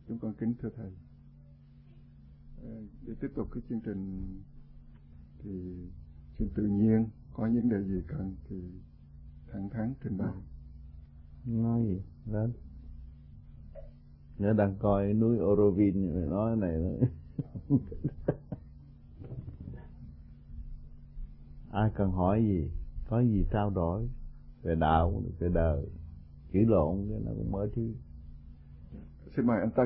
Chúng con kính thưa thầy. Để tiếp tục cái chương trình thì xin tự nhiên có những điều gì cần thì thẳng thắn trình bày. Nói gì lên? Nhớ đang coi núi Orovin rồi nói này nữa. Ai cần hỏi gì, có gì trao đổi về đạo, về đời, chữ lộn cái nó cũng mở chứ. Xin mời anh Tân.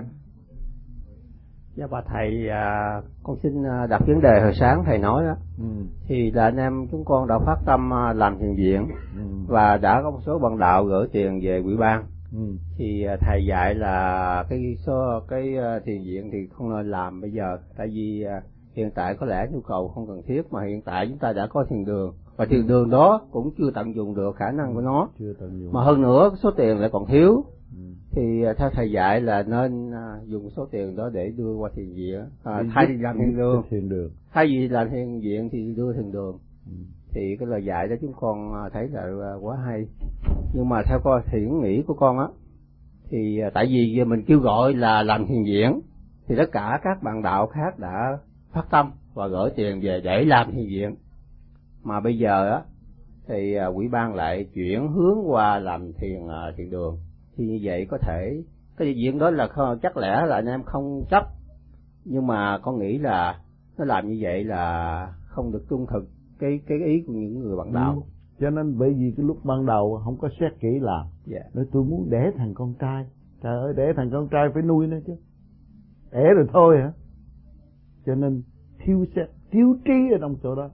Dạ bà thầy, con xin đặt vấn đề hồi sáng thầy nói đó. Thì là anh em chúng con đã phát tâm làm thiền viện và đã có một số bạn đạo gửi tiền về ủy ban. Thì thầy dạy là cái thiền viện thì không nên làm bây giờ, tại vì hiện tại có lẽ nhu cầu không cần thiết, mà hiện tại chúng ta đã có thiền đường và thiền đường đó cũng chưa tận dụng được khả năng của nó, mà hơn nữa số tiền lại còn thiếu. Thì theo thầy dạy là nên dùng số tiền đó để đưa qua thiền viện, thay vì làm thiền đường. Thay vì làm thiền viện thì đưa thiền đường. Thì cái lời dạy đó chúng con thấy là quá hay. Nhưng mà theo con thiện nghĩ của con á, thì tại vì mình kêu gọi là làm thiền viện thì tất cả các bạn đạo khác đã phát tâm và gửi tiền về để làm thiền viện, mà bây giờ á thì ủy ban lại chuyển hướng qua làm thiền đường. Thì như vậy có thể cái chuyện đó là chắc lẽ là anh em không chấp, nhưng mà con nghĩ là nó làm như vậy là không được trung thực cái ý của những người bạn đạo. Cho nên bởi vì cái lúc ban đầu không có xét kỹ làm. Nói tôi muốn đẻ thằng con trai, trời ơi đẻ thằng con trai phải nuôi nó chứ, đẻ rồi thôi hả? Cho nên thiếu xét, thiếu trí ở trong chỗ đó,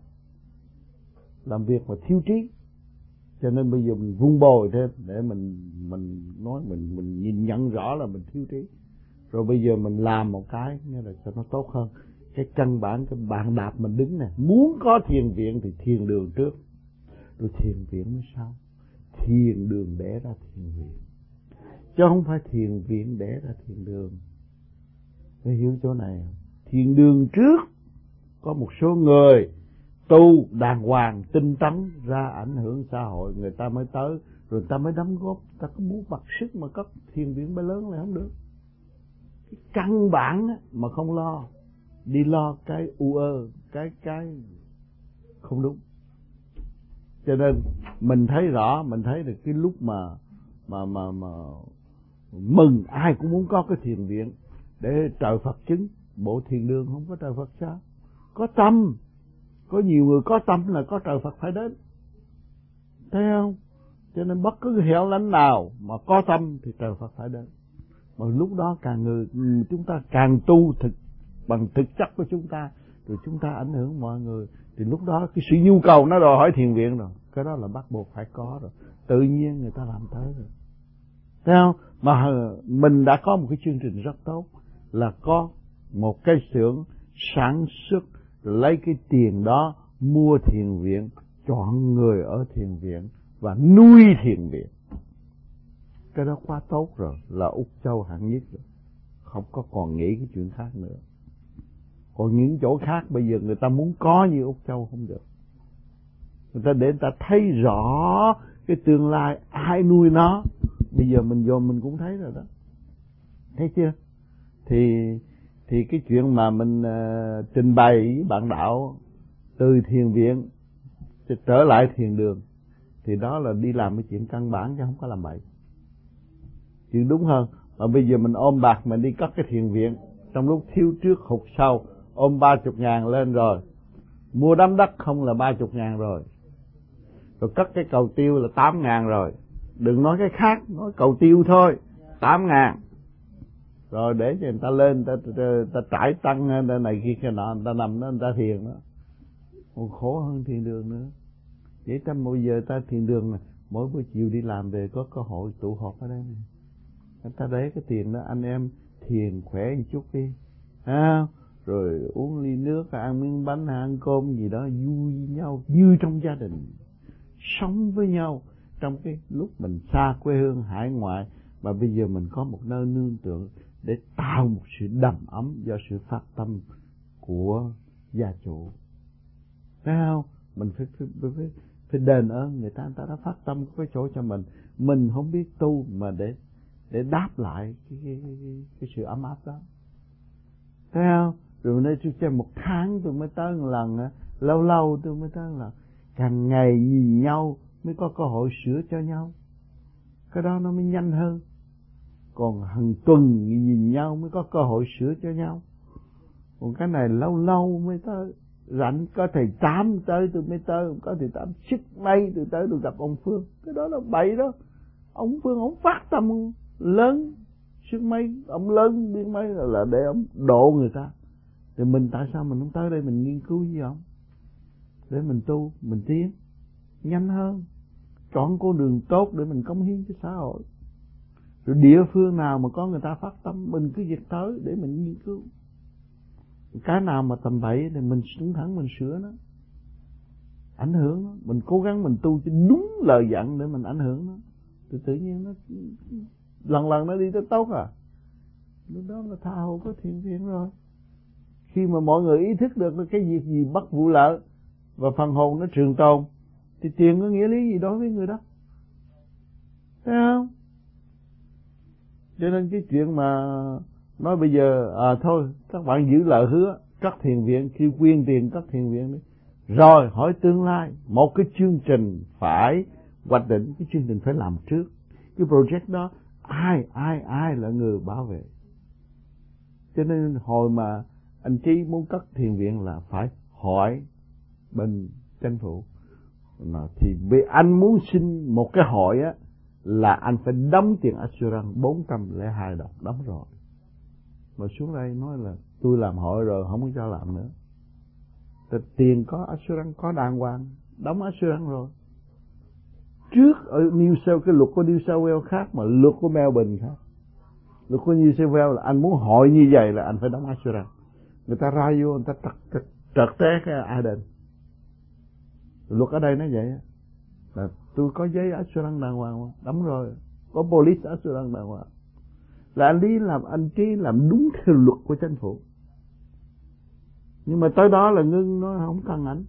làm việc mà thiếu trí. Cho nên bây giờ mình vun bồi thêm để mình nói mình nhìn nhận rõ là mình thiếu trí, rồi bây giờ mình làm một cái nghĩa là cho nó tốt hơn. Cái căn bản cái bàn đạp mình đứng nè, muốn có thiền viện thì thiền đường trước, rồi thiền viện mới sau. Thiền đường đẻ ra thiền viện, chứ không phải thiền viện đẻ ra thiền đường. Phải hiểu chỗ này. Thiền đường trước có một số người tu đàng hoàng tinh tấn ra ảnh hưởng xã hội, người ta mới tới, rồi người ta mới đóng góp. Ta có muốn bật sức mà có thiền viện mới lớn là không được. Cái căn bản mà không lo, đi lo cái cái không đúng. Cho nên mình thấy rõ, mình thấy được cái lúc mà mừng ai cũng muốn có cái thiền viện để trời Phật chứng. Bộ thiền đường không có trời Phật sao? Có tâm. Có nhiều người có tâm là có trời Phật phải đến. Thấy không? Cho nên bất cứ hẻo lánh nào mà có tâm thì trời Phật phải đến. Mà lúc đó chúng ta càng tu bằng thực chất của chúng ta, rồi chúng ta ảnh hưởng mọi người, thì lúc đó cái sự nhu cầu nó đòi hỏi thiền viện rồi. Cái đó là bắt buộc phải có rồi. Tự nhiên người ta làm tới rồi. Thấy không? Mà mình đã có một cái chương trình rất tốt, là có một cái xưởng sản xuất, lấy cái tiền đó mua thiền viện, chọn người ở thiền viện và nuôi thiền viện. Cái đó quá tốt rồi, là Úc Châu hạng nhất rồi. Không có còn nghĩ cái chuyện khác nữa. Còn những chỗ khác bây giờ người ta muốn có như Úc Châu không được. Người ta để người ta thấy rõ cái tương lai ai nuôi nó. Bây giờ mình vô mình cũng thấy rồi đó. Thấy chưa? Thì cái chuyện mà mình trình bày với bạn đạo từ thiền viện trở lại thiền đường, thì đó là đi làm cái chuyện căn bản chứ không có làm bậy. Chuyện đúng hơn. Mà bây giờ mình ôm bạc mình đi cất cái thiền viện, trong lúc thiếu trước hụt sau, ôm 30.000 lên rồi, mua đám đất không là 30.000 rồi cất cái cầu tiêu là 8.000 rồi. Đừng nói cái khác, nói cầu tiêu thôi 8.000. Rồi để cho người ta lên, ta trải tăng này kia kia nọ, người ta nằm đó, người ta thiền đó. Còn khổ hơn thiền đường nữa. Vậy bây giờ ta thiền đường này, mỗi buổi chiều đi làm về có cơ hội tụ họp ở đây này. Người ta để cái tiền đó, anh em thiền khỏe một chút đi. Rồi uống ly nước, ăn miếng bánh, ăn cơm gì đó, vui với nhau, như trong gia đình. Sống với nhau trong cái lúc mình xa quê hương hải ngoại, mà bây giờ mình có một nơi nương tựa để tạo một sự đầm ấm do sự phát tâm của gia chủ. Thấy không? Mình phải đền ơn người ta đã phát tâm có cái chỗ cho mình. Mình không biết tu mà để để đáp lại cái sự ấm áp đó. Thấy không? Rồi nay tôi chơi 1 tháng tôi mới tới một lần, lâu lâu tôi mới tới một lần. Càng ngày nhìn nhau mới có cơ hội sửa cho nhau, cái đó nó mới nhanh hơn. Còn hàng tuần nhìn nhau mới có cơ hội sửa cho nhau. Còn cái này lâu lâu mới tới, rảnh có thầy Tám tới tôi mới tới, có thầy Tám sức mấy tôi tới tôi gặp ông Phương. Cái đó là bậy đó. Ông Phương ông phát tâm lớn, sức mấy ông lớn biết mấy là để ông độ người ta. Thì mình tại sao mình không tới đây mình nghiên cứu với ông, để mình tu, mình tiến nhanh hơn, chọn con đường tốt để mình cống hiến cho xã hội. Rồi địa phương nào mà có người ta phát tâm mình cứ việc tới để mình nghiên cứu. Cái nào mà tầm bậy thì mình xuống thẳng mình sửa nó, ảnh hưởng nó. Mình cố gắng mình tu cho đúng lời dặn để mình ảnh hưởng nó, thì tự nhiên nó lần lần nó đi tới tốt à. Lúc đó là tha hồ có thiện viện rồi. Khi mà mọi người ý thức được cái việc gì bất vụ lợi và phần hồn nó trường tồn, thì tiền có nghĩa lý gì đối với người đó, thấy không? Cho nên cái chuyện mà nói bây giờ thôi các bạn giữ lời hứa cất thiền viện, khi quyên tiền cất thiền viện đi, rồi hỏi tương lai một cái chương trình phải hoạch định, cái chương trình phải làm trước. Cái project đó ai là người bảo vệ. Cho nên hồi mà anh Trí muốn cất thiền viện là phải hỏi bên chính phủ. Thì vì anh muốn xin một cái hội á, là anh phải đóng tiền assurance 402 đồng, đóng rồi. Mà xuống đây nói là tôi làm hội rồi không có cho làm nữa. Thì tiền có assurance, có đàng hoàng, đóng assurance rồi. Trước ở New South, cái luật của New South Wales khác mà luật của Melbourne khác. Luật của New South Wales là anh muốn hội như vậy là anh phải đóng assurance. Người ta ra vô người ta trật té cái Aden. Luật ở đây nó vậy á. Là tôi có giấy assurance đàng hoàng mà, đóng rồi, có police assurance đàng hoàng. Là anh đi làm, anh Trí làm đúng theo luật của chính phủ. Nhưng mà tới đó là ngưng nói không cần ảnh.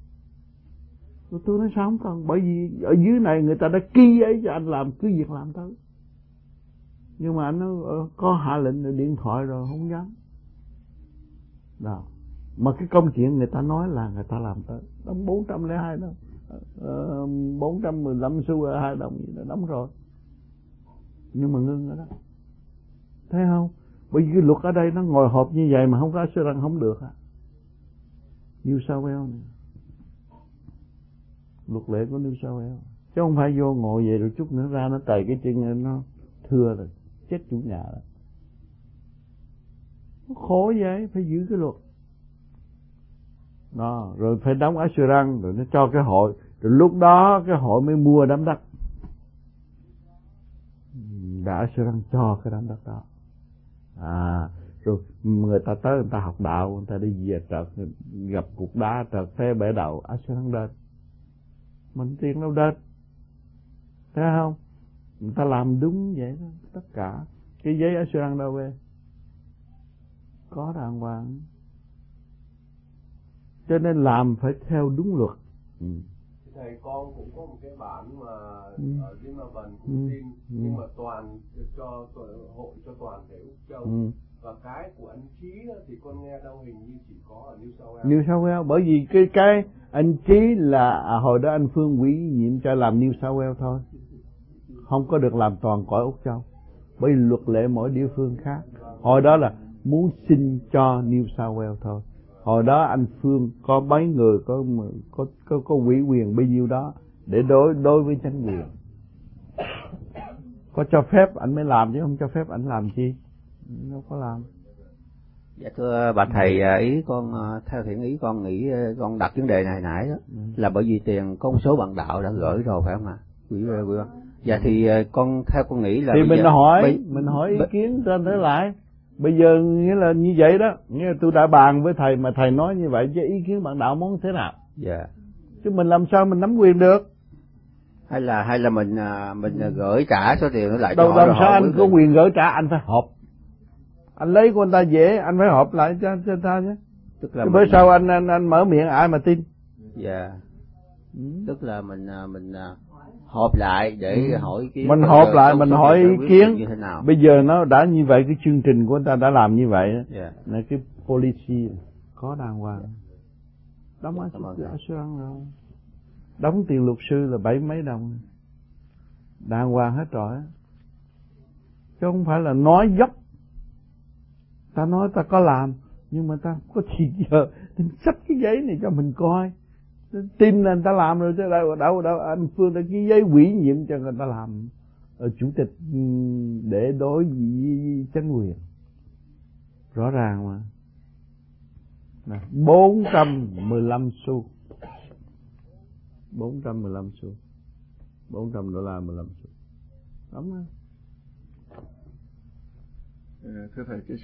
Tôi nói sao không cần, bởi vì ở dưới này người ta đã ký ấy cho anh làm, cứ việc làm thôi. Nhưng mà anh nói có hạ lệnh rồi, điện thoại rồi không dám. Đó. Mà cái công chuyện người ta nói là người ta làm tới, đóng 402 đồng, 415 xu ở 2 đồng gì đó, đóng rồi. Nhưng mà ngưng ở đó. Thấy không? Bởi vì cái luật ở đây nó ngồi họp như vậy mà không có assurance không được à. New South Wales này. Luật lệ của New South Wales. Chứ không phải vô ngồi về rồi chút nữa ra nó tầy cái chân nó thưa rồi, chết chủ nhà rồi. Nó khổ vậy, phải giữ cái luật. Đó, rồi phải đóng assurance, rồi nó cho cái hội, rồi lúc đó cái hội mới mua đám đất. Đã assurance cho cái đám đất đó. Rồi người ta tới người ta học đạo, người ta đi về trật, gặp cục đá trật té bể đầu, assurance đền. Mình tiền đâu đền. Thấy không? Người ta làm đúng vậy đó, tất cả. Cái giấy assurance đâu về? Có đàng hoàng. Cho nên làm phải theo đúng luật. Thầy con cũng có một cái bản mà ở dưới Melbourne cũng tin, nhưng mà toàn cho hội cho toàn thể Úc Châu. Và cái của anh Trí thì con nghe đâu hình như chỉ có ở New South Wales. New South Wales, bởi vì cái anh Trí là hồi đó anh Phương ủy nhiệm cho làm New South Wales thôi, không có được làm toàn cõi Úc Châu, bởi vì luật lệ mỗi địa phương khác. Hồi đó là muốn xin cho New South Wales thôi. Hồi đó anh Phương có mấy người có ủy quyền bao nhiêu đó để đối với chính quyền. Có cho phép anh mới làm, chứ không cho phép anh làm chi? Đâu có làm. Dạ thưa bà thầy, ý con theo thiện ý con nghĩ con đặt vấn đề này nãy đó là bởi vì tiền có một số bạn đạo đã gửi rồi phải không ạ? Dạ thì con theo con nghĩ là thì mình hỏi ý kiến trên thế lại. Bây giờ nghĩa là như vậy đó, nghĩa là tôi đã bàn với thầy mà thầy nói như vậy, chứ ý kiến bạn đạo muốn thế nào? Dạ. Chứ mình làm sao mình nắm quyền được? Hay là mình gửi trả số tiền nó lại đâu cho họ. Đâu sao anh có quyền gửi trả, anh phải họp. Anh lấy của anh ta dễ, anh phải họp lại cho ta chứ. Tức là bữa sau anh mở miệng ai mà tin? Dạ. Tức là mình họp lại để hỏi ý kiến. Mình họp lại mình hỏi ý kiến như thế nào. Bây giờ nó đã như vậy, cái chương trình của người ta đã làm như vậy, là cái policy có đàng hoàng, đóng assurance rồi, đóng tiền luật sư là 70 mấy đồng, đàng hoàng hết rồi, chứ không phải là nói dốc. Ta nói ta có làm, nhưng mà ta có gì giờ xách cái giấy này cho mình coi, tin là người ta làm rồi chứ đâu anh Phương đã ký giấy ủy nhiệm cho người ta làm chủ tịch để đối với chính quyền, rõ ràng mà. 415 xu, 415 xu, $400 15 xu, đúng không? Thưa thầy, cái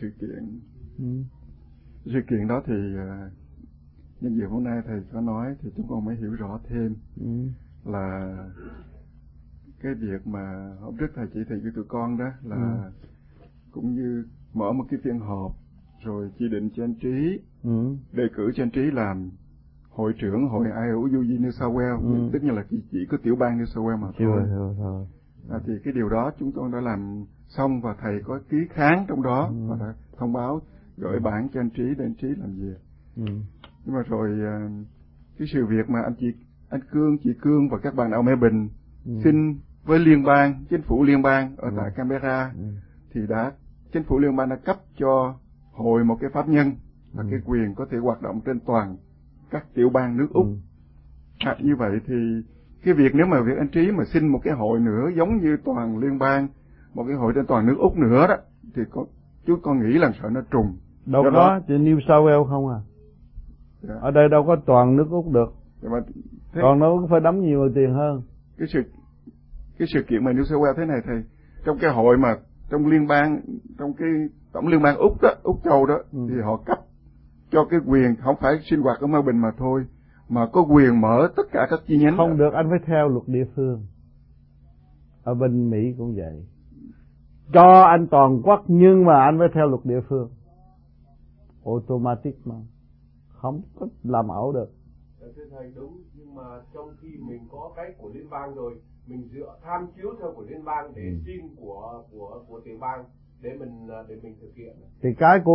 sự kiện đó thì nhân dịp hôm nay thầy có nói thì chúng con mới hiểu rõ thêm là cái việc mà hôm trước thầy chỉ thị với tụi con đó là cũng như mở một cái phiên họp rồi chỉ định cho anh Trí, đề cử cho anh Trí làm hội trưởng hội IUU New South Wales, tất nhiên là chỉ có tiểu bang New South Wales mà thôi. Thì cái điều đó chúng con đã làm xong và thầy có ký kháng trong đó và đã thông báo gửi bản cho anh Trí để anh Trí làm việc. Nhưng mà rồi cái sự việc mà anh Cương, chị Cương và các bạn ở Melbourne xin với liên bang, chính phủ liên bang ở tại Canberra, thì chính phủ liên bang đã cấp cho hội một cái pháp nhân và cái quyền có thể hoạt động trên toàn các tiểu bang nước Úc. Như vậy thì cái việc nếu mà việc anh Trí mà xin một cái hội nữa giống như toàn liên bang, một cái hội trên toàn nước Úc nữa đó, thì chú con nghĩ là sợ nó trùng. Đâu có, chỉ New South Wales không à. Ở đây đâu có toàn nước Úc được. Còn nó phải đóng nhiều tiền hơn. Cái sự kiện mà New South Wales thế này thầy, trong cái hội mà trong liên bang, trong cái tổng liên bang Úc đó, Úc Châu đó, thì họ cấp cho cái quyền không phải sinh hoạt ở Melbourne mà thôi, mà có quyền mở tất cả các chi nhánh. Không được, anh phải theo luật địa phương. Ở bên Mỹ cũng vậy. Cho anh toàn quốc nhưng mà anh phải theo luật địa phương. Automatic mà. Không có làm ẩu được. Thưa thầy, đúng, nhưng mà trong khi mình có cái của liên bang rồi, mình dựa tham chiếu theo của liên bang để xin của tiểu bang để mình thực hiện. Thì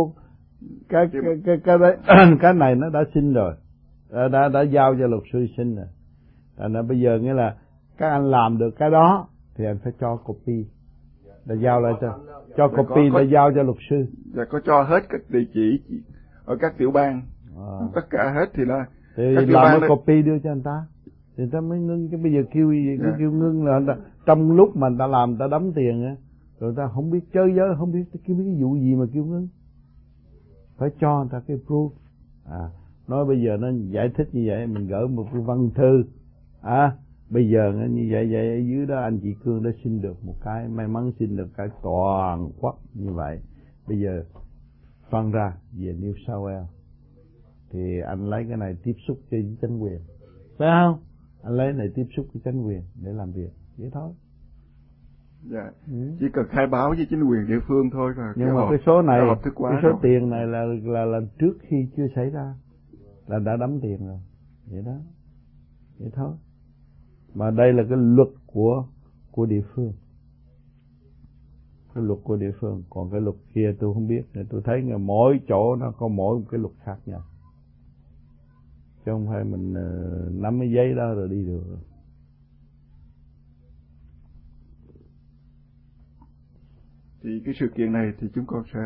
cái này nó đã xin rồi, đã giao cho luật sư xin rồi. Nên bây giờ nghĩa là các anh làm được cái đó thì anh phải cho copy, đã giao lại cho copy, đã giao cho luật sư. Và có cho hết các địa chỉ ở các tiểu bang, tất cả hết thì là thì làm cái copy đưa cho anh ta, thì người ta mới ngưng. Chứ bây giờ kêu ngưng là người ta, trong lúc mà người ta làm người ta đóng tiền á, rồi người ta không biết chơi giới, không biết kêu cái vụ gì mà kêu ngưng, phải cho người ta cái proof. Nói bây giờ nó giải thích như vậy, mình gửi một cái văn thư, bây giờ như vậy ở dưới đó anh chị Cương đã xin được một cái, may mắn xin được cái toàn quốc như vậy. Bây giờ phân ra về New South Wales thì anh lấy cái này tiếp xúc với chính quyền, phải không? Anh lấy này tiếp xúc với chính quyền để làm việc, vậy thôi. Dạ. Chỉ cần khai báo với chính quyền địa phương thôi rồi. Nhưng mà cái số này, cái số tiền này là trước khi chưa xảy ra là đã đóng tiền rồi, vậy đó, vậy thôi. Mà đây là cái luật của địa phương, cái luật của địa phương. Còn cái luật kia tôi không biết, tôi thấy mỗi chỗ nó có mỗi một cái luật khác nhau, chứ không phải mình nắm cái giấy đó rồi đi được. Thì cái sự kiện này thì chúng con sẽ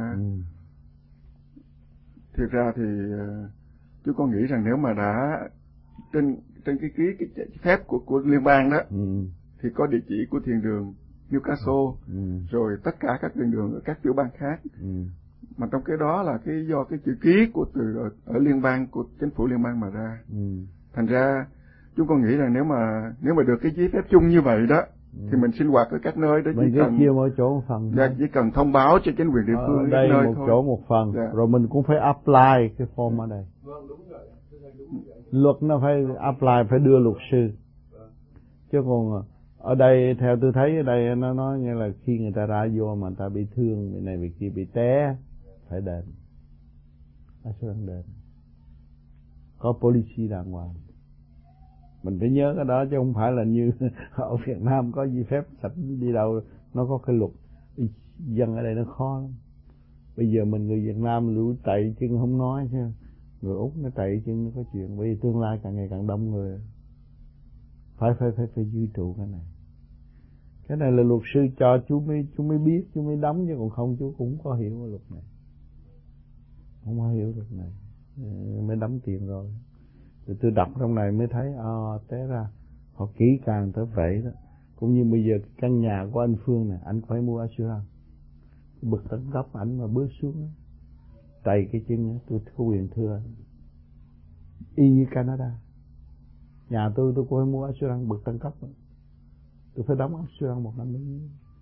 thực ra thì chúng con nghĩ rằng nếu mà đã trên cái phép của liên bang đó, thì có địa chỉ của thiền đường Newcastle, rồi tất cả các thiền đường ở các tiểu bang khác, mà trong cái đó là cái do cái chữ ký của từ ở liên bang, của chính phủ liên bang mà ra. Thành ra chúng con nghĩ rằng nếu mà được cái giấy phép chung như vậy đó, thì mình sinh hoạt ở các nơi đó mình chỉ cần chia mỗi chỗ một phần. Chỉ cần thông báo cho chính quyền địa phương ở đây nơi một thôi. Chỗ một phần, rồi mình cũng phải apply cái form ở đây. Luật nó phải apply, phải đưa luật sư. Chứ còn ở đây theo tôi thấy ở đây nó nói như là khi người ta ra vô mà người ta bị thương, bị này bị kia, bị té, phải đền, phải đền. Có policy đàng hoàng. Mình phải nhớ cái đó chứ không phải là như ở Việt Nam có giấy phép sạch đi đâu, nó có cái luật. Dân ở đây nó khó lắm. Bây giờ mình người Việt Nam lũ tẩy chân không nói chứ người Úc nó tẩy chân nó có chuyện. Bởi vì tương lai càng ngày càng đông người, phải duy trụ cái này. Cái này là luật sư cho chú mới biết, chú mới đóng, chứ còn không chú cũng có hiểu cái luật này. Không có hiểu luật này mới đóng tiền rồi. Rồi tôi đọc trong này mới thấy té ra họ kỹ càng tới vậy đó. Cũng như bây giờ căn nhà của anh Phương này, anh phải mua assurance. Bực tận gốc ảnh mà bước xuống tay cái chân, tôi có quyền thưa y như Canada. Nhà tôi cũng phải mua assurance bực tận cấp, tôi phải đóng assurance 1 năm bao nhiêu.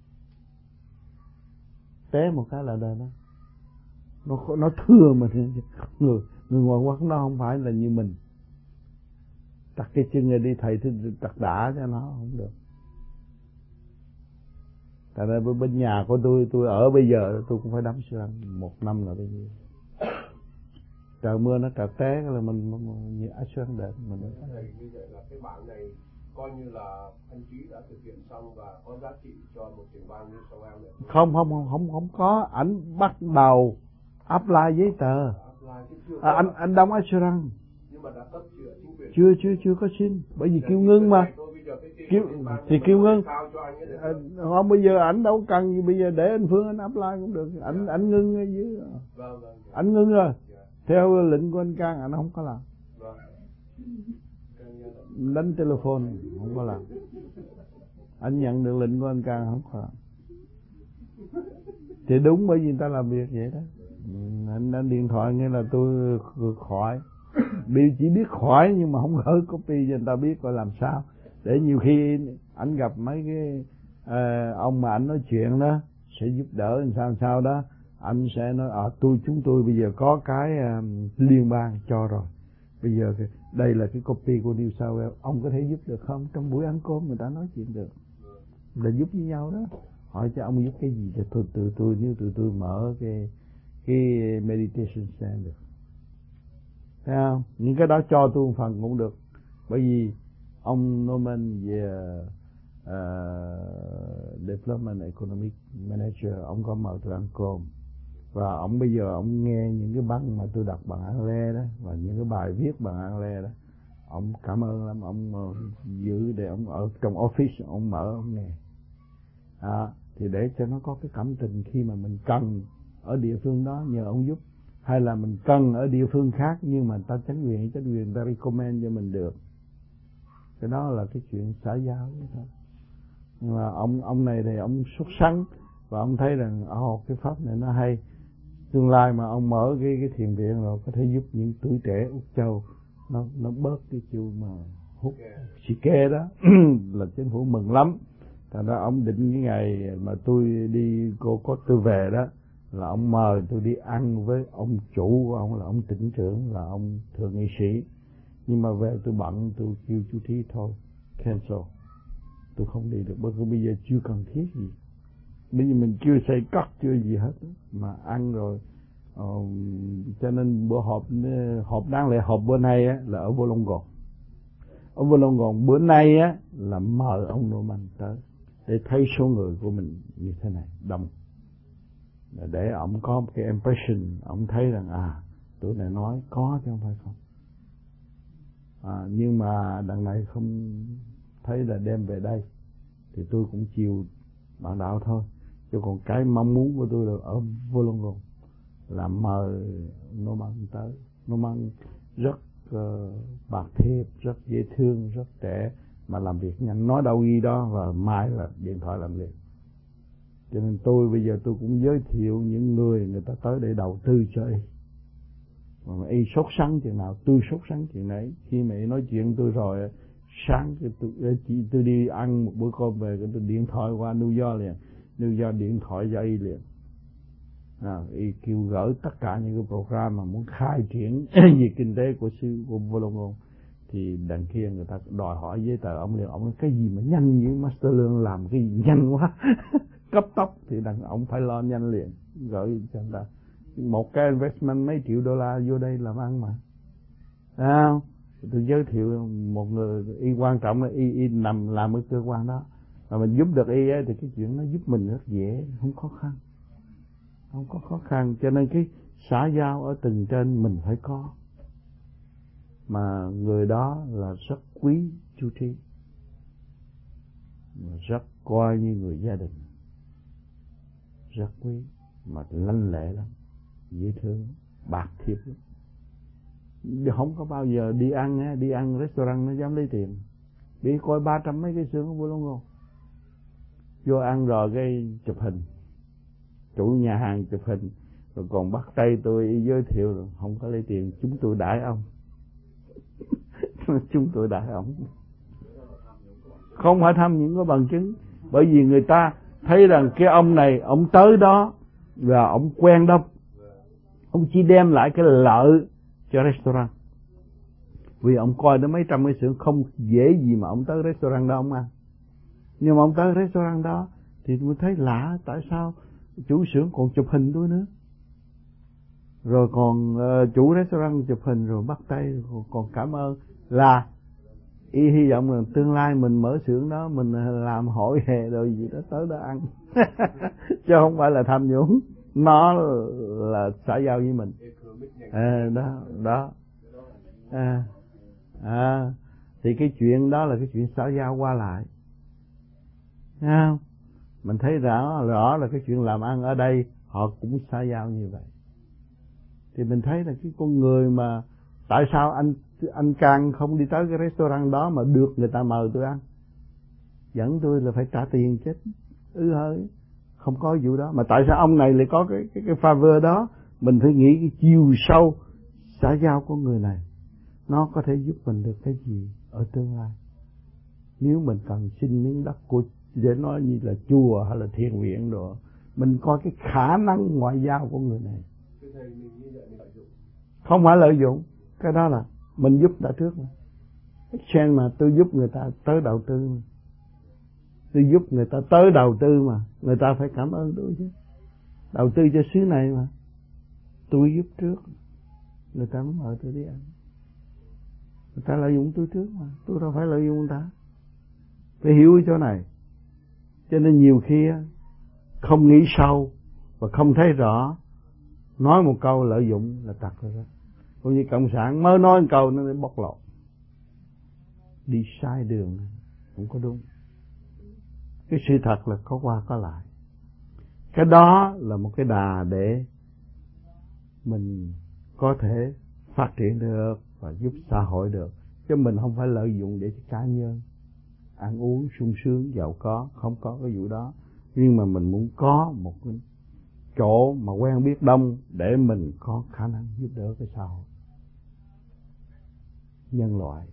Té một cái là đời đó. Nó thưa mà người ngoại quốc nó không phải là như mình. Đặt cái chân này đi thầy thì đặt đã cho nó không được. Tại nên bên nhà của tôi ở bây giờ tôi cũng phải đóng assurance 1 năm là bao nhiêu. Trời mưa nó trật té là mình như assurance đẹp mình. Như vậy là cái bản này coi như là anh Chí đã thực hiện xong và có giá trị cho một trường bang như Sông Am này. Không có, ảnh bắt đầu apply giấy tờ. Anh đóng assurance. Nhưng mà đã cấp chưa? Chưa có xin, bởi vì kêu ngưng mà. Kêu ngưng. Không, bây giờ ảnh đâu cần gì, bây giờ để anh Phương anh apply cũng được. Ảnh ngưng ngay dưới. Ảnh ngưng rồi. Theo lệnh của anh Cang anh không có làm. Đánh telephone không có làm. Anh nhận được lệnh của anh Cang không có làm. Thì đúng, bởi vì người ta làm việc vậy đó. Anh điện thoại nghe là tôi khỏi. Chỉ biết khỏi nhưng mà không gửi copy cho người ta biết coi làm sao. Để nhiều khi ảnh gặp mấy cái ông mà ảnh nói chuyện đó sẽ giúp đỡ làm sao đó, anh sẽ nói chúng tôi bây giờ có cái liên bang cho rồi, bây giờ đây là cái copy của New South Wales, ông có thể giúp được không? Trong buổi ăn cơm người ta nói chuyện được, là giúp với nhau đó. Hỏi cho ông giúp cái gì cho tôi nếu tụi tôi mở cái meditation stand được, thấy không? Những cái đó cho tôi một phần cũng được, bởi vì ông Norman về Development Economic Manager, ông có mời tôi ăn cơm, và ông bây giờ ông nghe những cái băng mà tôi đọc bằng Anglais đó và những cái bài viết bằng Anglais đó, ông cảm ơn lắm, ông giữ để ông ở trong office, ông mở ông nghe, thì để cho nó có cái cảm tình khi mà mình cần ở địa phương đó nhờ ông giúp, hay là mình cần ở địa phương khác nhưng mà ta chính quyền người ta recommend cho mình được. Cái đó là cái chuyện xã giao thôi. Nhưng mà ông này thì ông xuất sắc và ông thấy rằng cái pháp này nó hay. Tương lai mà ông mở cái thiền viện rồi có thể giúp những tuổi trẻ Úc Châu nó bớt cái chiều mà hút xì ke đó là chính phủ mừng lắm. Thành ra ông định cái ngày mà tôi đi tôi về đó là ông mời tôi đi ăn với ông chủ của ông là ông tỉnh trưởng, là ông thượng nghị sĩ. Nhưng mà về tôi bận, tôi kêu chú Thí thôi cancel, tôi không đi được, bởi vì bây giờ chưa cần thiết gì. Bây giờ mình chưa xây cất chưa gì hết mà ăn rồi. Cho nên bữa họp đáng lẽ họp bữa nay á là ở Wollongong. Ở Wollongong bữa nay á là mời ông Norman tới để thấy số người của mình như thế này đông, để ông có một cái impression, ông thấy rằng tụi này nói có chứ không phải không. Nhưng mà đằng này không thấy là đem về đây thì tôi cũng chiều bạn đạo thôi, chứ còn cái mong muốn của tôi là ở Wollongong là mời Norman tới. Norman rất bạc thiệp, rất dễ thương, rất trẻ mà làm việc nhanh, nói đâu ghi đó và mai là điện thoại làm liền. Cho nên bây giờ tôi cũng giới thiệu những người ta tới để đầu tư cho Y. Mà Y sốt sắng chuyện nào tôi sốt sắng chuyện đấy. Khi mà Y nói chuyện tôi rồi, sáng tôi đi ăn một bữa cơm về, tôi điện thoại qua New York liền, New York điện thoại cho Y liền. Y kêu gửi tất cả những cái program mà muốn khai triển về kinh tế của Wollongong, thì đằng kia người ta đòi hỏi giấy tờ, ông liền, ông nói cái gì mà nhanh như Master Lương làm cái gì nhanh quá cấp tốc, thì đằng ông phải lo nhanh liền gửi cho người ta. Một cái investment mấy triệu đô la vô đây làm ăn mà, tôi giới thiệu một người y quan trọng là y nằm làm ở cơ quan đó, mà mình giúp được y ấy, thì cái chuyện nó giúp mình rất dễ, không khó khăn, không có khó khăn. Cho nên cái xã giao ở tầng trên mình phải có, mà người đó là rất quý chú Trí, rất coi như người gia đình, rất quý, mà lanh lẹ lắm, dễ thương, bạc thiệp lắm. Không có bao giờ đi ăn restaurant nó dám lấy tiền. Bị coi 300 mấy cái xương của Bolongo, vô ăn rồi cái chụp hình, chủ nhà hàng chụp hình, rồi còn bắt tay tôi giới thiệu rồi không có lấy tiền, chúng tôi đãi ông. Chúng tôi đãi ông, không phải tham những có bằng chứng, bởi vì người ta thấy rằng cái ông này ông tới đó và ông quen đâu, ông chỉ đem lại cái lợi cho restaurant, vì ông coi đến mấy trăm cái xưởng không dễ gì mà ông tới restaurant đó ông ăn. Nhưng mà ông tới restaurant đó thì tôi thấy lạ, tại sao chủ xưởng còn chụp hình tôi nữa, rồi còn chủ restaurant chụp hình rồi bắt tay còn cảm ơn, là y hy vọng là tương lai mình mở xưởng đó mình làm hội hè rồi gì đó tới đó ăn. Chứ không phải là tham nhũng, nó là xã giao với mình. Thì cái chuyện đó là cái chuyện xã giao qua lại, thấy không? Mình thấy rõ là cái chuyện làm ăn ở đây họ cũng xã giao như vậy. Thì mình thấy là cái con người mà tại sao anh Can không đi tới cái restaurant đó mà được người ta mời tôi ăn, dẫn tôi là phải trả tiền chết hơi, không có vụ đó. Mà tại sao ông này lại có cái favor đó? Mình phải nghĩ cái chiều sâu xã giao của người này, nó có thể giúp mình được cái gì ở tương lai. Nếu mình cần xin miếng đất của, để nói như là chùa hay là thiền viện rồi, mình coi cái khả năng ngoại giao của người này. Không phải lợi dụng, cái đó là mình giúp đã trước mà. Exchange mà, tôi giúp người ta tới đầu tư mà. Tôi giúp người ta tới đầu tư mà, người ta phải cảm ơn tôi chứ. Đầu tư cho xứ này mà, tôi giúp trước, người ta mới mời tôi đi ăn. Người ta lợi dụng tôi trước mà, tôi đâu phải lợi dụng người ta. Phải hiểu cái chỗ này. Cho nên nhiều khi không nghĩ sâu và không thấy rõ, nói một câu lợi dụng là tặc rồi đó. Cũng như cộng sản mới nói một câu nó bóc lột, đi sai đường, không có đúng. Cái sự thật là có qua có lại. Cái đó là một cái đà để mình có thể phát triển được và giúp xã hội được. Chứ mình không phải lợi dụng để cho cá nhân ăn uống sung sướng giàu có, không có cái vụ đó. Nhưng mà mình muốn có một cái chỗ mà quen biết đông để mình có khả năng giúp đỡ cái xã hội, nhân loại.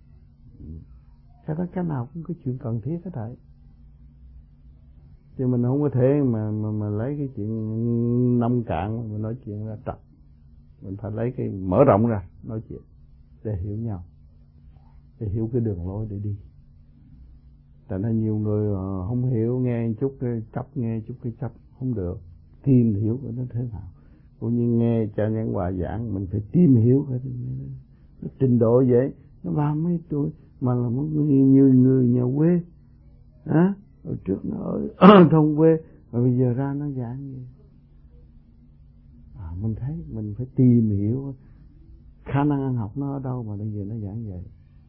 Cái nào cũng có chuyện cần thiết hết thảy. Chứ mình không có thể mà lấy cái chuyện nông cạn mà nói chuyện ra trật. Mình phải lấy cái mở rộng ra nói chuyện để hiểu nhau, để hiểu cái đường lối để đi. Tại nên nhiều người không hiểu, nghe chút cái chấp, nghe chút cái chấp không được, tìm hiểu của nó thế nào. Cũng như nghe cha Nhân Hòa giảng, mình phải tìm hiểu cái nó trình độ vậy. Nó 30 tuổi mà là một người nhà quê, hả? Hồi trước nó ở thôn quê, mà bây giờ ra nó giảng gì? Mình thấy mình phải tìm hiểu khả năng ăn học nó ở đâu mà bây giờ nó giảng vậy.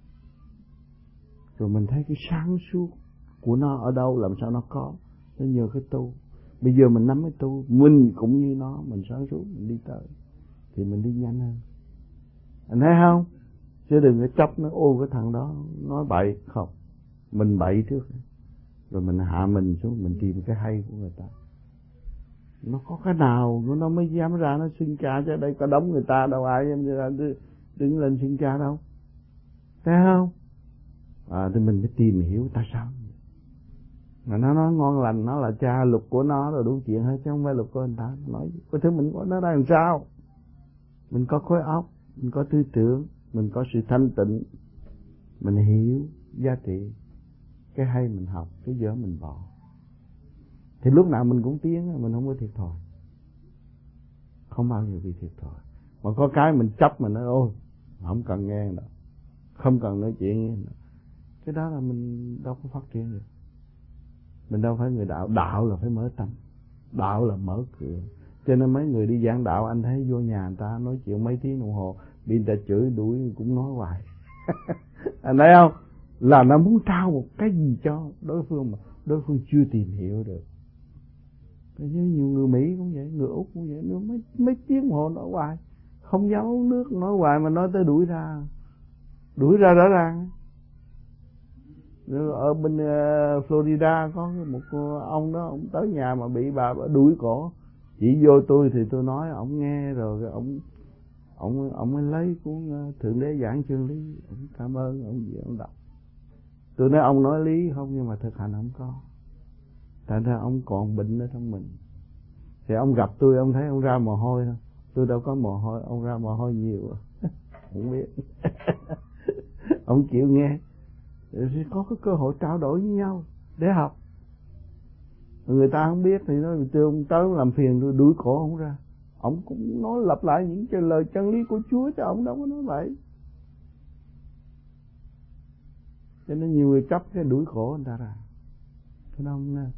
Rồi mình thấy cái sáng suốt của nó ở đâu, làm sao nó có, nó nhờ cái tu. Bây giờ mình nắm cái tu, mình cũng như nó, mình sáng suốt, mình đi tới thì mình đi nhanh hơn. Anh thấy không? Chứ đừng có chấp nó, ô cái thằng đó nói bậy. Không, mình bậy trước rồi mình hạ mình xuống, mình tìm cái hay của người ta. Nó có cái nào nó mới dám ra nó xin cha, chứ đây có đống người ta đâu ai dám ra đứng lên xin cha đâu, thấy không? Thì mình phải tìm hiểu tại sao mà nó nói ngon lành, nó là cha luật của nó rồi đủ chuyện hết, chứ không phải luật của người ta. Nói có thứ mình có nó ra làm sao? Mình có khối óc, mình có tư tưởng, mình có sự thanh tịnh, mình hiểu giá trị, cái hay mình học, cái dở mình bỏ, thì lúc nào mình cũng tiến, mình không có thiệt thòi, không bao giờ bị thiệt thòi. Mà có cái mình chấp, mình nói ôi không cần nghe đâu, không cần nói chuyện. Cái đó là mình đâu có phát triển được. Mình đâu phải người đạo. Đạo là phải mở tâm, đạo là mở cửa. Cho nên mấy người đi giảng đạo, anh thấy vô nhà người ta nói chuyện mấy tiếng đồng hồ, bị người ta chửi đuổi cũng nói hoài. Anh thấy không? Là nó muốn trao một cái gì cho đối phương mà đối phương chưa tìm hiểu được. Như nhiều người Mỹ cũng vậy, người Úc cũng vậy, nó mấy tiếng đồng hồ nói hoài, không dám uống nước, nói hoài mà nói tới đuổi ra rõ ràng. Ở bên Florida có một ông đó, ông tới nhà mà bị bà đuổi cổ, chỉ vô tôi thì tôi nói, ông nghe rồi ông mới lấy cuốn Thượng Đế Giảng Chân Lý, ông cảm ơn, ông gì ông đọc. Tôi nói ông nói lý không, nhưng mà thực hành không có. Thành ra ông còn bệnh ở trong mình. Thì ông gặp tôi, ông thấy ông ra mồ hôi thôi, tôi đâu có mồ hôi, ông ra mồ hôi nhiều. Không biết. Ông chịu nghe, thì có cái cơ hội trao đổi với nhau để học. Người ta không biết thì nói tôi ông tới làm phiền tôi đuổi cổ ông ra. Ông cũng nói lặp lại những lời chân lý của Chúa cho ông đâu có nói vậy. Cho nên nhiều người chấp cái đuổi cổ người ta ra. Cái đó không nên.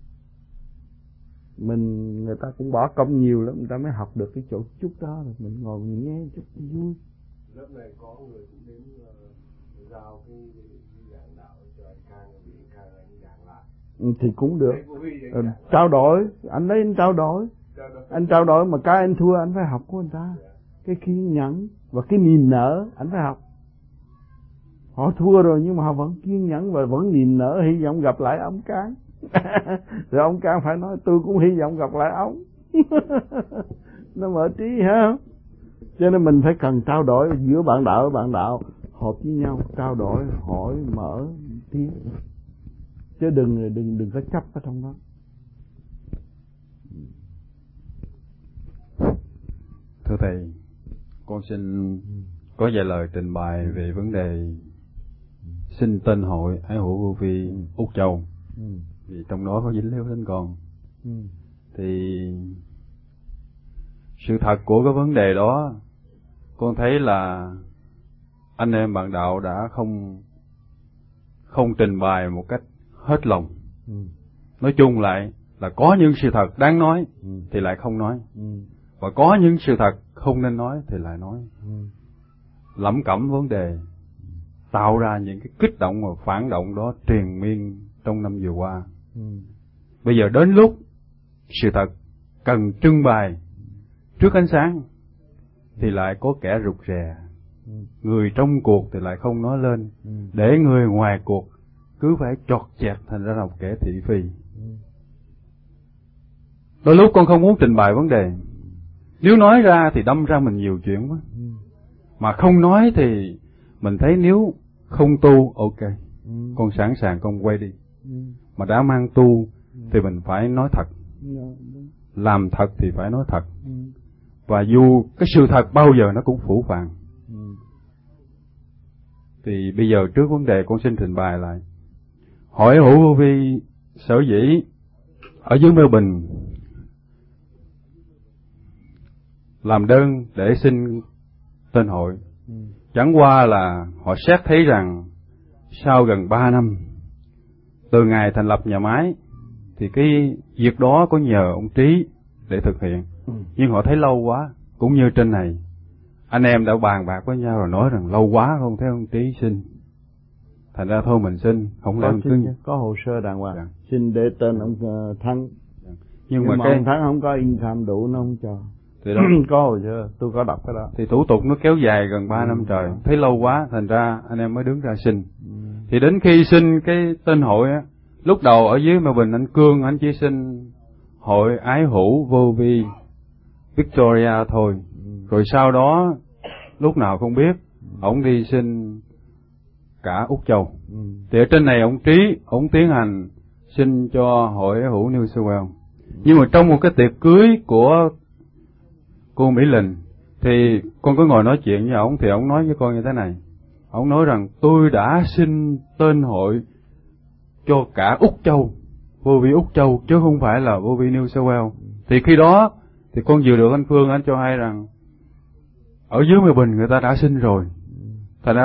Người ta cũng bỏ công nhiều lắm, người ta mới học được cái chỗ chút đó, rồi mình ngồi mình nghe chút vui. Lớp này có người cũng đến giao cái giảng đạo cho anh Khang, bị anh Khang anh giảng lại. Thì cũng được. Trao đổi, anh lấy anh trao đổi. Anh trao đổi mà cái anh thua anh phải học của người ta. Cái kiên nhẫn và cái niềm nở anh phải học. Họ thua rồi nhưng mà họ vẫn kiên nhẫn và vẫn niềm nở, hy vọng gặp lại ông Cang. Rồi ông Cang phải nói tôi cũng hy vọng gặp lại ông. Nó mở trí ha. Cho nên mình phải cần trao đổi giữa bạn đạo và bạn đạo, hợp với nhau, trao đổi, hỏi, mở, tiếng. Chứ đừng có chấp ở trong đó. Thưa thầy, con xin có vài lời trình bày về vấn đề xin tên hội Ái Hữu Vô Vi Úc Châu. Vì trong đó có dính líu đến con. Thì sự thật của cái vấn đề đó, con thấy là anh em bạn đạo đã không trình bày một cách hết lòng. Nói chung lại là có những sự thật đáng nói thì lại không nói, và có những sự thật không nên nói thì lại nói. Lẩm cẩm vấn đề, tạo ra những cái kích động và phản động đó triền miên trong năm vừa qua. Bây giờ đến lúc sự thật cần trưng bày trước ánh sáng thì lại có kẻ rụt rè. Người trong cuộc thì lại không nói lên, để người ngoài cuộc cứ phải chọt chẹt thành ra là một kẻ thị phi. Đôi lúc con không muốn trình bày vấn đề. Nếu nói ra thì đâm ra mình nhiều chuyện quá. Mà không nói thì mình thấy nếu không tu, ok, con sẵn sàng con quay đi. Mà đã mang tu thì mình phải nói thật. Làm thật thì phải nói thật. Và dù cái sự thật bao giờ nó cũng phủ phàng. Thì bây giờ trước vấn đề con xin trình bày lại. Hỏi Hữu Vô Vi sở dĩ ở dưới Melbourne làm đơn để xin tên hội, chẳng qua là họ xét thấy rằng sau gần 3 năm từ ngày thành lập nhà máy thì cái việc đó có nhờ ông Trí để thực hiện, nhưng họ thấy lâu quá. Cũng như trên này anh em đã bàn bạc với nhau rồi nói rằng lâu quá không thấy ông Trí xin, thành ra thôi mình xin, không lẽ cứ có hồ sơ đàng hoàng. Xin để tên ông Thắng. Nhưng mà cái ông Thắng không có income đủ nó không cho. Thì đó có hồ sơ, tôi có đọc cái đó. Thì thủ tục nó kéo dài gần 3 năm trời, thấy lâu quá, thành ra anh em mới đứng ra xin. Thì đến khi xin cái tên hội á, lúc đầu ở dưới Melbourne anh Cương anh chỉ xin hội Ái Hữu Vô Vi Victoria thôi. Rồi sau đó lúc nào không biết ổng đi xin cả Úc Châu. Thì ở trên này ổng Trí ổng tiến hành xin cho hội Ái Hữu New South Wales. Nhưng mà trong một cái tiệc cưới của cô Mỹ Linh thì con có ngồi nói chuyện với ổng, thì ổng nói với con như thế này. Ổng nói rằng tôi đã xin tên hội cho cả Úc Châu, Vô Vi Úc Châu, chứ không phải là Vô Vi New South Wales. Thì khi đó thì con vừa được anh Phương anh cho hay rằng ở dưới Melbourne người ta đã xin rồi. Thành ra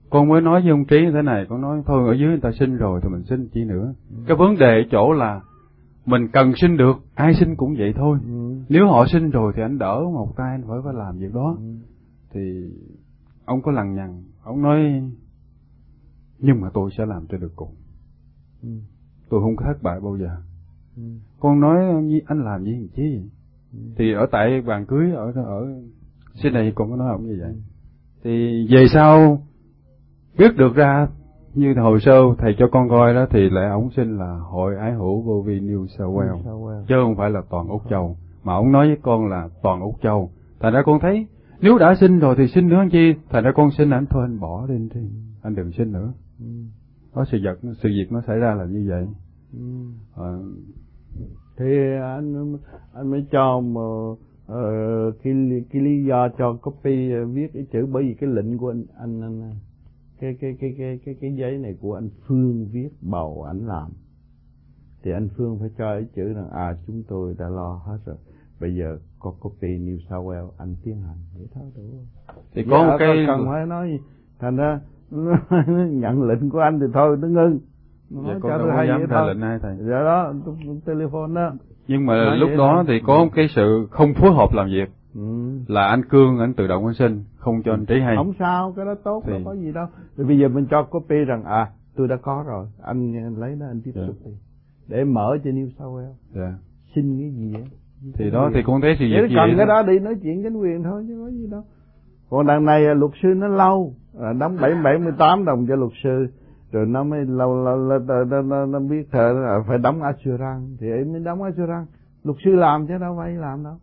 con mới nói với ông Trí như thế này, con nói thôi ở dưới người ta sinh rồi thì mình sinh chi nữa. Cái vấn đề ở chỗ là mình cần sinh được, ai sinh cũng vậy thôi. Nếu họ sinh rồi thì anh đỡ một tay, anh phải làm việc đó. Thì ông có lằng nhằng, ông nói nhưng mà tôi sẽ làm cho được cùng. Tôi không có thất bại bao giờ. Con nói anh làm gì chứ? Thì ở tại bàn cưới ở Sydney con có nói ông như vậy. Thì về sau biết được ra như hồ sơ thầy cho con coi đó thì lại ông xin là Hội Ái Hữu Vô Vi New South Wales, chứ không phải là toàn Úc Châu. Mà ông nói với con là toàn Úc Châu. Thành ra con thấy nếu đã sinh rồi thì sinh nữa anh chi. Thành ra con xin anh thôi, anh bỏ đi anh đừng sinh nữa. Đó, sự việc nó xảy ra là như vậy. Thì anh mới cho mà cái lý do cho copy viết cái chữ, bởi vì cái lệnh của anh cái giấy này của anh Phương viết bầu ảnh làm, thì anh Phương phải cho cái chữ rằng chúng tôi đã lo hết rồi, bây giờ có copy New South Wales anh tiến hành vậy thôi đủ. Thì có một cái cần phải nói, thành ra nhận lệnh của anh thì thôi nó ngưng. Dạ, con đâu có dám ra lệnh ai thầy. Dạ đó, telephone đó. Nhưng mà lúc đó thì có một cái sự không phối hợp làm việc. Là anh Cương anh tự động anh xin, không cho anh Trí hay. Không sao, cái đó tốt, đâu có gì đâu. Rồi bây giờ mình cho copy rằng tôi đã có rồi, anh lấy nó anh tiếp tục đi, để mở cho New South Wales. Dạ. Xin cái gì á? Thì đó thì con thấy sự việc gì cần cái đó đi nói chuyện chính quyền thôi chứ có gì đâu. Còn đằng này luật sư nó lâu, đóng 78 đồng cho luật sư, rồi nó mới lâu nó biết thợ phải đóng assurance thì em mới đóng assurance. Luật sư làm chứ đâu phải làm đâu.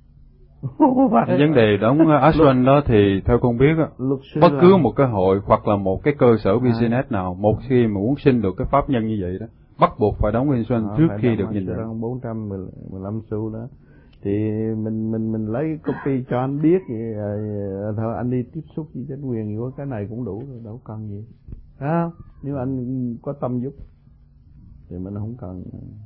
Vấn đề đóng assurance đó thì theo con biết bất cứ một cái hội hoặc là một cái cơ sở business nào, một khi mà muốn xin được cái pháp nhân như vậy đó, bắt buộc phải đóng insurance trước khi được nhìn thấy. 415 xu đó. Thì mình lấy copy cho anh biết vậy, thôi anh đi tiếp xúc với chính quyền của cái này cũng đủ rồi, đâu cần gì. Phải không? Nếu anh có tâm giúp thì mình không cần.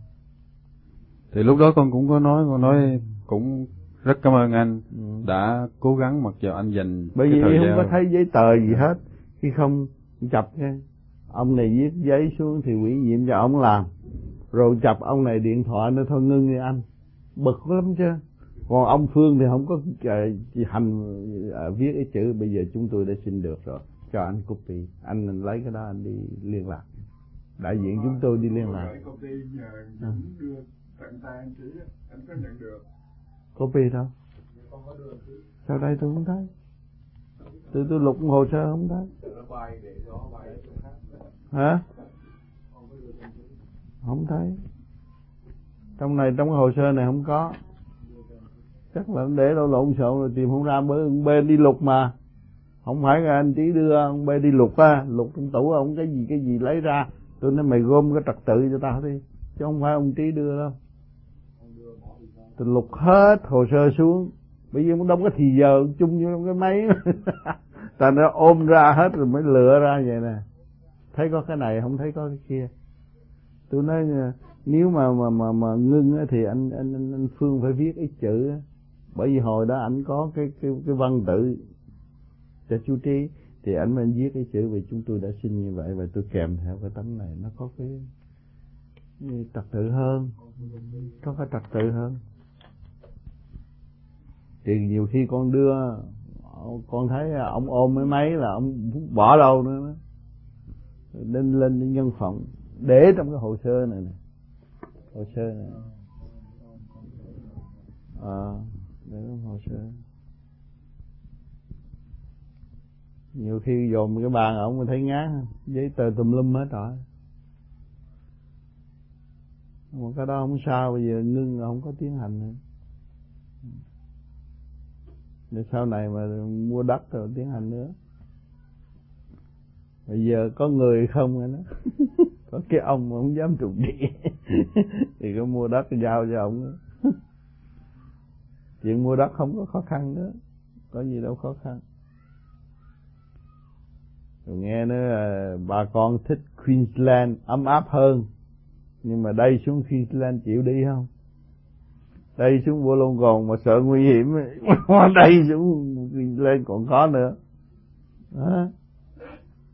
Thì lúc đó con cũng có nói, con nói cũng rất cảm ơn anh đã cố gắng, mặc dù anh dành bởi cái vì thời không gian. có thấy giấy tờ gì hết, khi không chập nghe ông này viết giấy xuống thì ủy nhiệm cho ông làm, rồi chập ông này điện thoại nó thôi ngưng đi anh, bực lắm chứ. Còn ông Phương thì không có hành viết cái chữ bây giờ chúng tôi đã xin được rồi, cho anh copy, anh lấy cái đó anh đi liên lạc, đại diện chúng tôi đi liên lạc. Copy nhờ Dũng đưa tận tay anh Trí, anh có nhận được copy đâu? Sau đây tôi không thấy, tôi lục hồ sơ không thấy. Hả? Không thấy. Trong này, trong cái hồ sơ này không có. Chắc là để đâu lộn xộn rồi tìm không ra, bởi ông B đi lục mà. Không phải là anh Trí đưa, ông B đi lục lục trong tủ ông cái gì lấy ra. Tôi nói mày gom cái trật tự cho tao đi, chứ không phải ông Trí đưa đâu. Tôi lục hết hồ sơ xuống, bây giờ đâu có thì giờ chung vô cái máy. Thành ra ôm ra hết rồi mới lựa ra vậy nè. Thấy có cái này không thấy có cái kia. Tôi nói nếu mà ngưng thì anh Phương phải viết cái chữ, bởi vì hồi đó anh có cái văn tự cho chú Trí, thì anh mới viết cái chữ vì chúng tôi đã xin như vậy, và tôi kèm theo cái tấm này, nó có cái trật tự hơn, có cái trật tự hơn. Thì nhiều khi con đưa, con thấy ông ôm cái máy là ông bỏ đâu nữa, lên nhân phòng để trong cái hồ sơ này nè, hồ sơ này, để trong hồ sơ. Nhiều khi dồn cái bàn ông mới thấy ngán, giấy tờ tùm lum hết rồi. Mà cái đó không sao, bây giờ ngưng không có tiến hành nữa. Để sau này mà mua đất rồi tiến hành nữa. Bây giờ có người không rồi đó. Có cái ông mà không dám trục địa thì có mua đất giao cho ông nữa. Chuyện mua đất không có khó khăn nữa, có gì đâu khó khăn. Rồi nghe nói bà con thích Queensland ấm áp hơn, nhưng mà đây xuống Queensland chịu đi không? Đây xuống Wollongong mà sợ nguy hiểm, đây xuống Queensland còn khó nữa. Đó.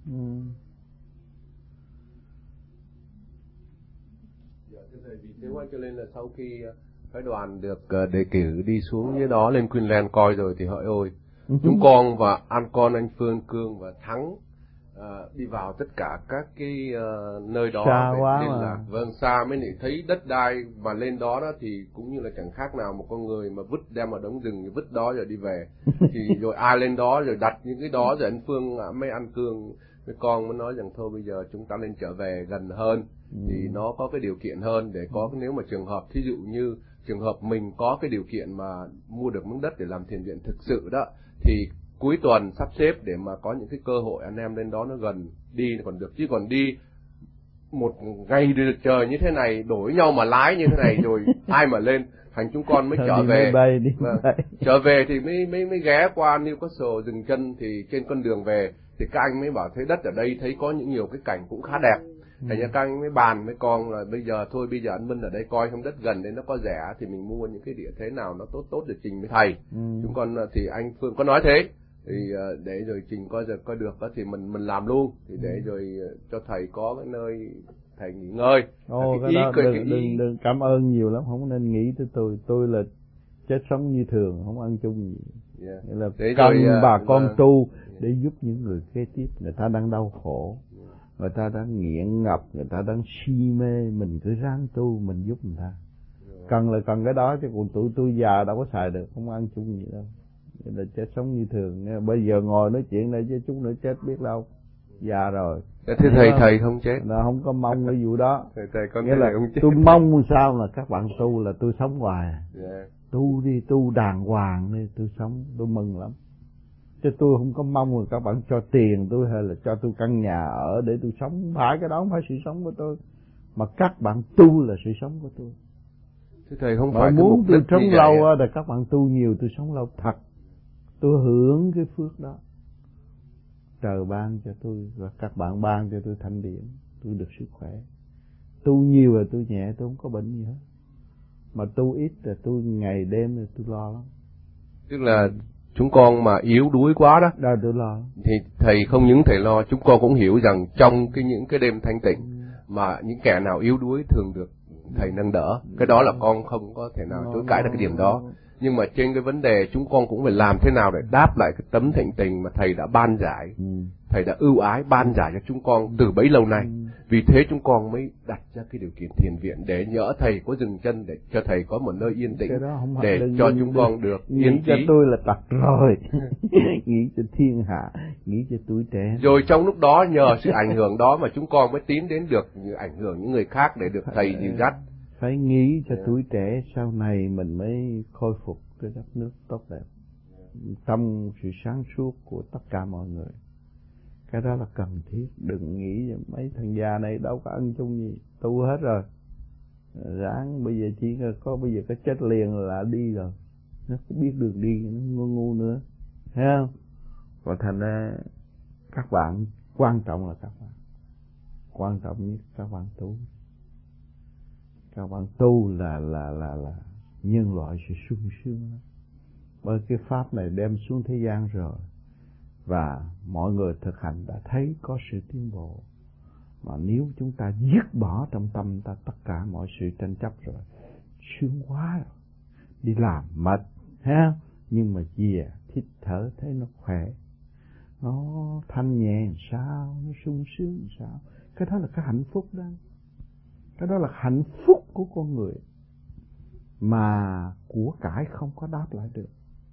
Vì thế cho nên là sau khi phái đoàn được đề cử đi xuống dưới đó lên Queensland coi rồi thì hỏi ôi, chúng con và anh Phương Cương và Thắng đi vào tất cả các cái nơi đó xa quá nên mà. là xa mới thấy đất đai mà lên đó thì cũng như là chẳng khác nào một con người mà vứt đem vào đống rừng vứt đó rồi đi về. Thì rồi ai lên đó rồi đặt những cái đó rồi anh Phương mấy anh Cương với con mới nói rằng thôi bây giờ chúng ta nên trở về gần hơn thì nó có cái điều kiện hơn để có nếu mà trường hợp thí dụ như trường hợp mình có cái điều kiện mà mua được miếng đất để làm thiền viện thực sự đó thì cuối tuần sắp xếp để mà có những cái cơ hội anh em lên đó nó gần đi còn được, chứ còn đi một ngày trời như thế này đổi nhau mà lái như thế này rồi ai mà lên. Thành chúng con mới trở về. Trở về thì mới ghé qua Newcastle dừng chân thì trên con đường về thì các anh mới bảo thấy đất ở đây thấy có những nhiều cái cảnh cũng khá đẹp. Thành ra các anh mới bàn với con là bây giờ anh Minh ở đây coi không đất gần đấy nó có rẻ thì mình mua những cái địa thế nào nó tốt để trình với thầy. Chúng con thì anh Phương có nói thế thì để rồi trình coi được đó thì mình làm luôn thì để rồi cho thầy có cái nơi thầy nghỉ ngơi. Đừng cảm ơn nhiều lắm, không nên nghĩ tới tôi là chết sống như thường, không ăn chung gì. Nghĩa là cần bà con tu để giúp những người kế tiếp, người ta đang đau khổ, người ta đang nghiện ngập, người ta đang si mê, mình cứ ráng tu, mình giúp người ta. Cần là cần cái đó chứ còn tôi già đâu có xài được, không ăn chung gì đâu. Nghĩa là chết sống như thường. Bây giờ ngồi nói chuyện đây chứ chút nữa chết biết đâu, già rồi. Thế thầy không chết. Nó không có mong cái vụ đó. Thầy con nghĩa là tôi mong sao là các bạn tu là tôi sống hoài. Tu đi, tu đàng hoàng đi, tôi sống, tôi mừng lắm. Chứ tôi không có mong là các bạn cho tiền tôi hay là cho tôi căn nhà ở để tôi sống. Không phải cái đó không phải sự sống của tôi. Mà các bạn tu là sự sống của tôi. Thế thầy không mà phải muốn tôi sống lâu là các bạn tu nhiều tôi sống lâu thật. Tôi hưởng cái phước đó. Trời ban cho tôi và các bạn ban cho tôi thanh điển, tôi được sức khỏe. Tu nhiều là tôi nhẹ, tôi không có bệnh gì hết. Mà tu ít là tôi ngày đêm là tôi lo lắm. Tức là chúng con mà yếu đuối quá đó. Tôi lo. Thì thầy không những thầy lo, chúng con cũng hiểu rằng trong những cái đêm thanh tịnh mà những kẻ nào yếu đuối thường được thầy nâng đỡ. Cái đó là con không có thể nào chối cãi được cái điểm đó. Nhưng mà trên cái vấn đề chúng con cũng phải làm thế nào để đáp lại cái tấm thịnh tình mà thầy đã ban giải. Thầy đã ưu ái ban giải cho chúng con từ bấy lâu nay. Vì thế chúng con mới đặt ra cái điều kiện thiền viện để nhỡ thầy có dừng chân để cho thầy có một nơi yên tĩnh để cho chúng con được yên trí. Cho tôi là tật rồi. Nghĩ cho thiên hạ, nghĩ cho tuổi trẻ. Rồi trong lúc đó nhờ sự ảnh hưởng đó mà chúng con mới tiến đến được ảnh hưởng những người khác để được thầy dìu dắt. Phải nghĩ cho tuổi trẻ sau này mình mới khôi phục cái đất nước tốt đẹp trong sự sáng suốt của tất cả mọi người. Cái đó là cần thiết. Đừng nghĩ mấy thằng già này đâu có ăn chung gì, tu hết rồi, ráng bây giờ chỉ có bây giờ có chết liền là đi rồi, nó không biết đường đi, nó ngu nữa, thấy không? Còn thành ra các bạn quan trọng là các bạn quan trọng nhất các bạn tu. Các bạn tu là nhân loại sẽ sung sướng. Bởi cái pháp này đem xuống thế gian rồi và mọi người thực hành đã thấy có sự tiến bộ. Mà nếu chúng ta dứt bỏ trong tâm ta tất cả mọi sự tranh chấp rồi, sướng quá rồi. Đi làm mệt ha, nhưng mà về hít thở thấy nó khỏe, nó thanh nhẹ sao, nó sung sướng sao. Cái đó là cái hạnh phúc đó. Cái đó là hạnh phúc của con người mà của cải không có đáp lại được,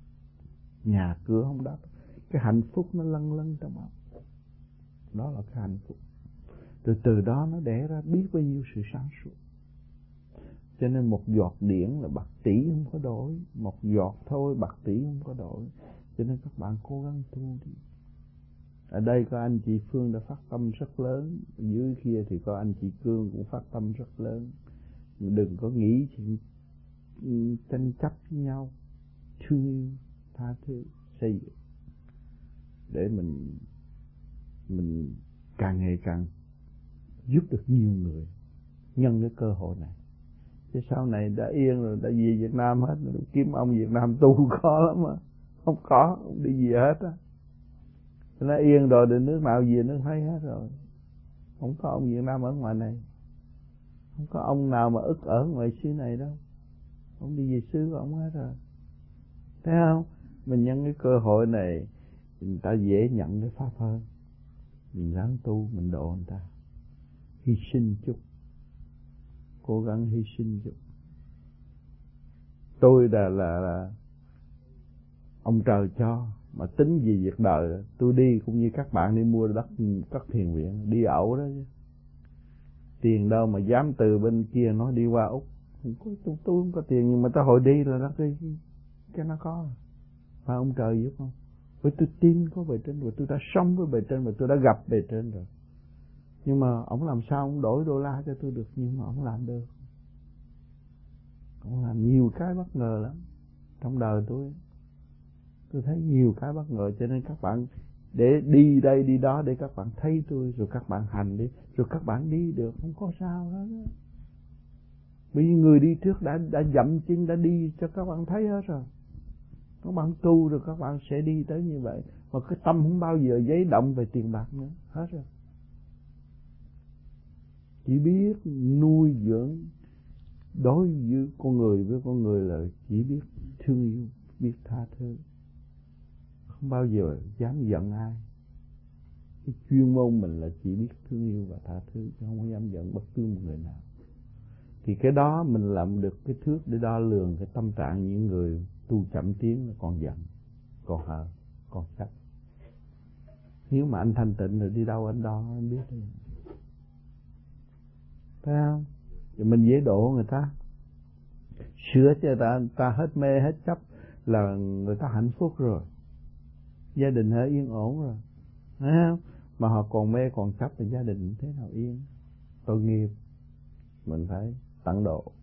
nhà cửa không đáp. Cái hạnh phúc nó lâng lâng trong óc, đó là cái hạnh phúc. Từ đó nó đẻ ra biết bao nhiêu sự sáng suốt. Cho nên một giọt điển là bạc tỷ không có đổi, một giọt thôi bạc tỷ không có đổi. Cho nên các bạn cố gắng tu đi. Ở đây có anh chị Phương đã phát tâm rất lớn, dưới kia thì có anh chị Cương cũng phát tâm rất lớn. Đừng có nghĩ chuyện tranh chấp với nhau, thương yêu, tha thứ, xây dựng để mình càng ngày càng giúp được nhiều người nhân cái cơ hội này. Chứ sau này đã yên rồi, đã về Việt Nam hết rồi, kiếm ông Việt Nam tu khó lắm mà. Không có, không đi gì hết á. Nó yên rồi thì nước nào về nước thấy hết rồi. Không có ông Việt Nam ở ngoài này, không có ông nào mà ức ở ngoài xứ này đâu. Ông đi về xứ của ông hết rồi. Thấy không? Mình nhân cái cơ hội này, người ta dễ nhận cái pháp hơn. Mình ráng tu, mình độ người ta. Hy sinh chút, cố gắng hy sinh chút. Tôi là ông trời cho, mà tính gì việc đời, tôi đi cũng như các bạn đi mua đất thiền viện, đi ẩu đó chứ. Tiền đâu mà dám từ bên kia nó đi qua Úc. Không có, tôi không có tiền, nhưng mà tới hồi đi là nó cái nó có. Và ông trời giúp không? Với tôi tin có bề trên, và tôi đã sống với bề trên, và tôi đã gặp bề trên rồi. Nhưng mà ông làm sao ông đổi đô la cho tôi được, nhưng mà ông làm được. Ông làm nhiều cái bất ngờ lắm trong đời tôi thấy nhiều cái bất ngờ. Cho nên các bạn để đi đây đi đó để các bạn thấy tôi, rồi các bạn hành đi, rồi các bạn đi được, không có sao hết. Bởi vì người đi trước đã dậm chân, đã đi cho các bạn thấy hết rồi. Các bạn tu rồi các bạn sẽ đi tới như vậy. Mà cái tâm không bao giờ giấy động về tiền bạc nữa, hết rồi. Chỉ biết nuôi dưỡng, đối với con người là chỉ biết thương yêu, biết tha thứ. Không bao giờ dám giận ai. Cái chuyên môn mình là chỉ biết thương yêu và tha thứ, chứ không dám giận bất cứ một người nào. Thì cái đó mình làm được cái thước để đo lường cái tâm trạng những người tu chậm tiến là còn giận, còn hờn, còn trách. Nếu mà anh thanh tịnh rồi đi đâu anh đo, anh biết rồi. Thấy không? Rồi mình dễ độ người ta. Sửa cho ta hết mê hết chấp là người ta hạnh phúc rồi. Gia đình hơi yên ổn rồi. Thấy không? Mà họ còn mê còn chấp thì gia đình thế nào yên. Tội nghiệp. Mình phải tận độ.